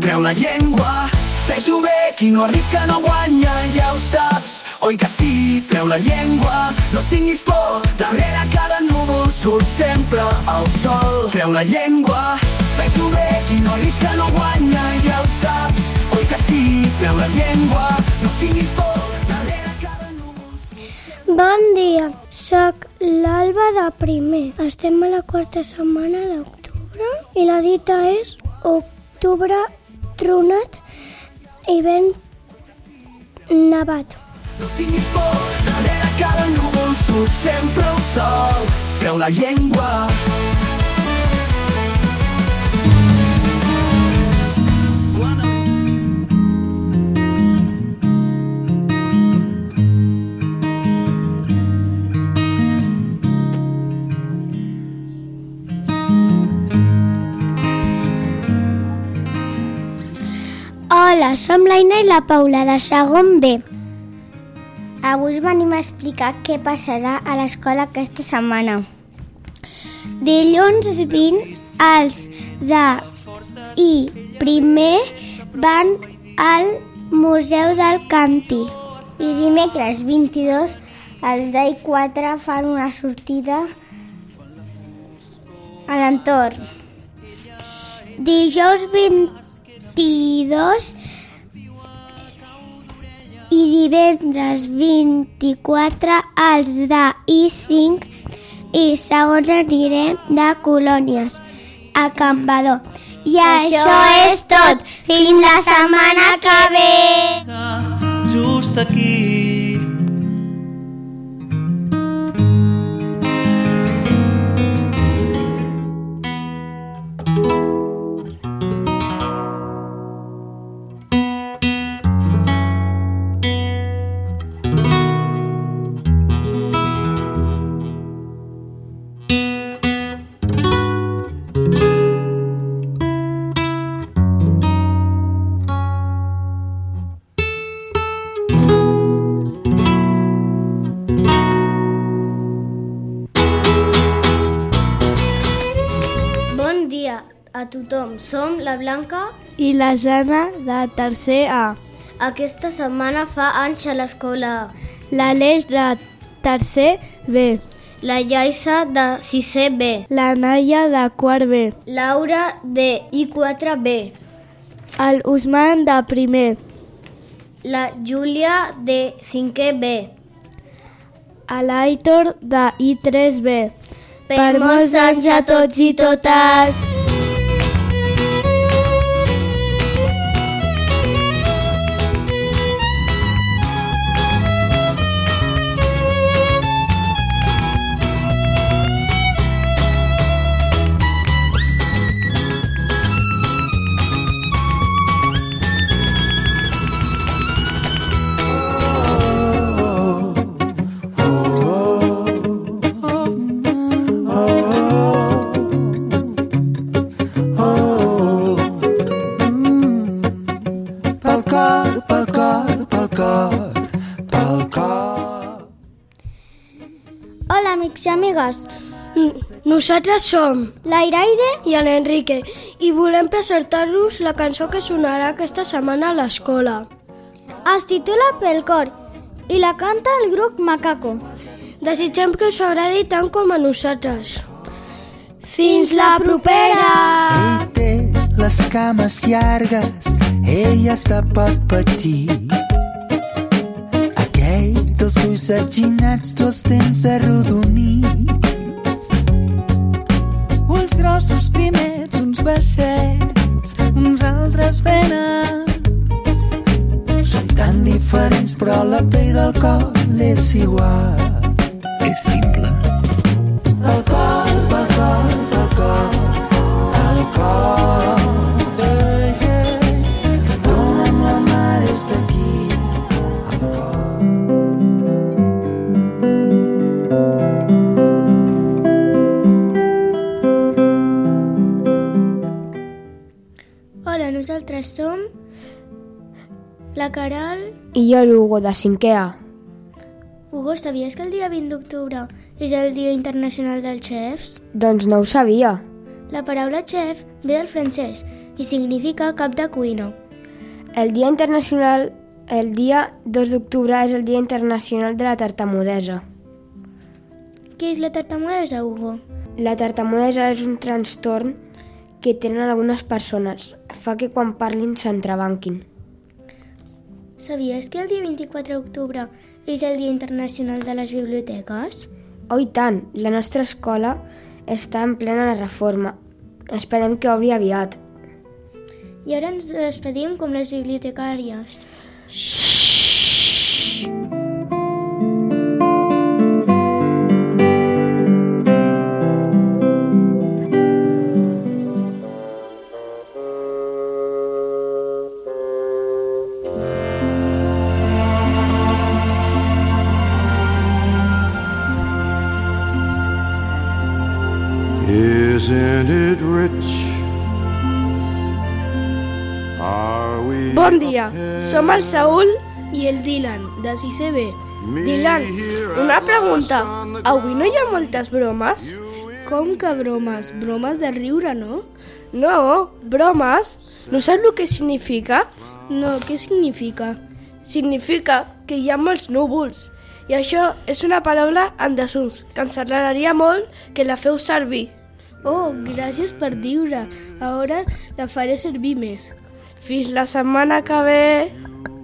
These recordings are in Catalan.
Treu la llengua, fes-ho bé, qui no arrisca no guanya, ja ho saps, oi que sí? Treu la llengua, no tinguis por, darrere cada núvol surt sempre el sol. Treu la llengua, fes-ho bé, qui no arrisca no guanya, ja ho saps, oi que sí? Treu la llengua, no tinguis por, darrere cada núvol surt... Bon dia, soc l'Alba de primer. Estem a la quarta setmana d'octubre i la dita és octubre tronat i ben nevat. No tinguis por, darrere cada núvol surt sempre el sol. Treu la llengua. Hola, som l'Aina i la Paula de segon B. Avui us venim a explicar què passarà a l'escola aquesta setmana. Dilluns 20, els de I primer van al Museu del Càntir. I dimecres 22, els d'I 4 fan una sortida a l'entorn. Dijous 22 i divendres 24 els de I5 i segon anirem de colònies a Campbador. I això és tot. Fins la setmana que ve! Just aquí. A tothom, som la Blanca i la Jana de tercer A. Aquesta setmana fa anys a l'escola. L'Aleix de tercer B. La Yaisa de sisè B. La Naia de quart B. Laura de I4B. El Usman de primer. La Júlia de cinquè B. L'Aitor de I3B. Per molts anys a tots i totes! Hola, amics i amigues. Nosaltres som l'Airaide i l'Enrique i volem presentar-vos la cançó que sonarà aquesta setmana a l'escola. Es titula Pel cor i la canta el grup Macaco. Desitgem que us agradi tant com a nosaltres. Fins la propera! Ell té les cames llargues, ella està poc petit. Aquell dels ulls atginats tu els tens arrodonits. Ulls grossos primers, uns baixets, uns altres penes. Som tan diferents però la pell del cor és igual. És simple. Pel cor, pel cor, pel cor, pel cor. Dona'm la mà des d'aquí, al cor. Hola, nosaltres som la Caral i jo l'Hugo de 5è A. Hugo, sabies que el dia 20 d'octubre és el Dia Internacional dels Xefs? Doncs no ho sabia. La paraula xef ve del francès i significa cap de cuina. El dia 2 d'octubre és el Dia Internacional de la Tartamudesa. Què és la tartamudesa, Hugo? La tartamudesa és un trastorn que tenen algunes persones. Fa que quan parlin s'entrebanquin. Sabies que el dia 24 d'octubre és el Dia Internacional de les Biblioteques? Oh, i tant! La nostra escola està en plena reforma. Esperem que obri aviat. I ara ens despedim com les bibliotecàries. Isn't it rich? Bon dia, som el Saúl i el Dylan, de 6è B. Dylan, una pregunta. Avui no hi ha moltes bromes? Com que bromes? Bromes de riure, no? No, bromes. No saps el que significa? No, què significa? Significa que hi ha molts núvols. I això és una paraula en desús, que ens agradaria molt que la feu servir. Oh, gràcies per dir-ho. Ara la faré servir més. Fins la setmana que ve.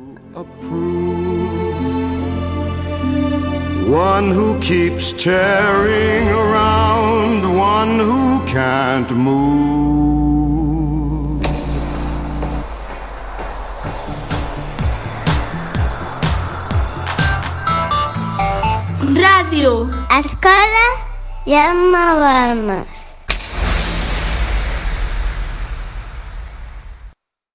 One who keeps tearing around, one who can't move. Ràdio. Escola Jaume Balmes.